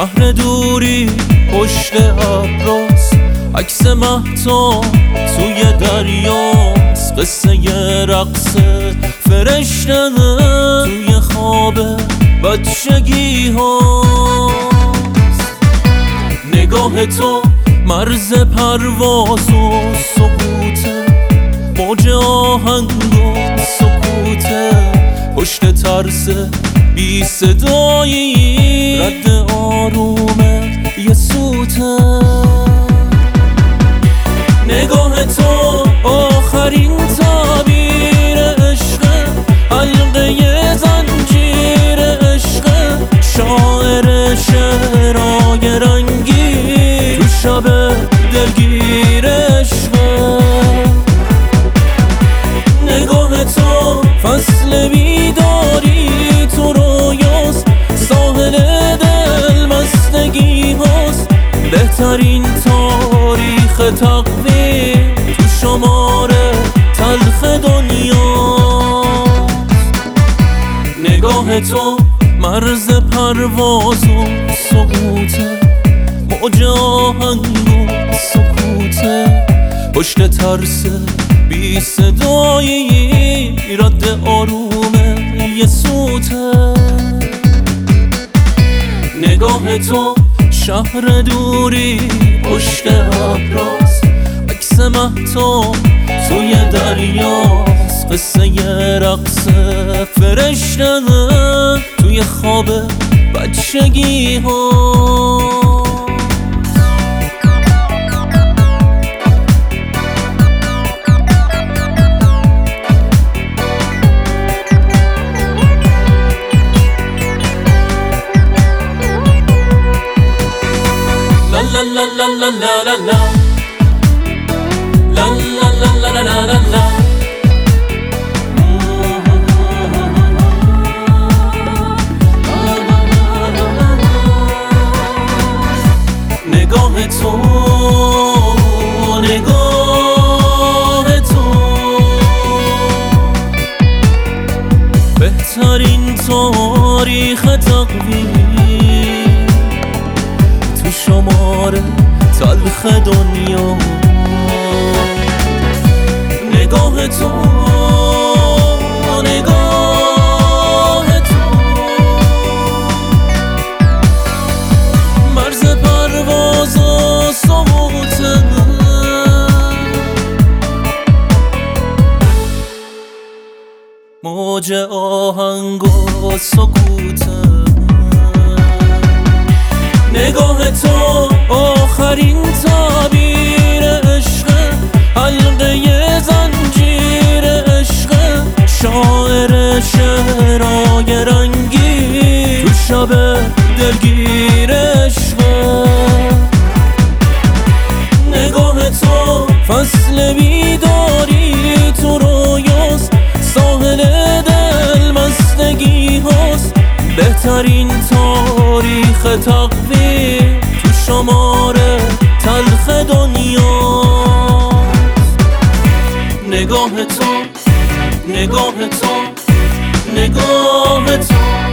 شهر دوری پشت ابراست، عکس مهتاب توی دریاست، قصه ی رقص فرشته توی خواب بچگی هاست. نگاه تو مرز پرواز و سقوطه، موج آهنگ و سکوته، پشت ترس بی صدایی رد آرومه یه سوته. نگاه تو آخرین تعبیر عشق، حلقه زنجیر عشق، شاعر شعرهای رنگی تو شب دلگیر عشق. نگاه تو فصل بیداری تو رویاست، ساحل دل مستگی هاست، بهترین تاریخ تقویم تو شماره تلخ دنیاست. نگاه تو مرز پرواز و سقوطه، موج آهنگ و سکوته، پشت ترس بی صدایی رد آرومه یه سوته. نگاه تو شهر دوری پشت ابراست، عکس مهتاب توی دریاست، قصه ی رقص فرشته توی خواب بچگی ها. La la la la la la la la la la la la la la. نگاه تو نگاه تو بهترین تاریخ تقویم تو شماره تلخ دنیا. نگاه تو نگاه تو مرز پرواز و سقوطه، موج آهنگ و سکوته. نگاه تو آخرین تعبیر عشق، حلقه زنجیر عشق، شاعر شعرهای رنگی تو شب دلگیر عشق. نگاه تو فصل بیداری تو رویاست، ساحل دل مستگی هاست، بهترین تاریخ تقویم تو شماره تلخ دنیاست. نگاه تو نگاه تو نگاه تو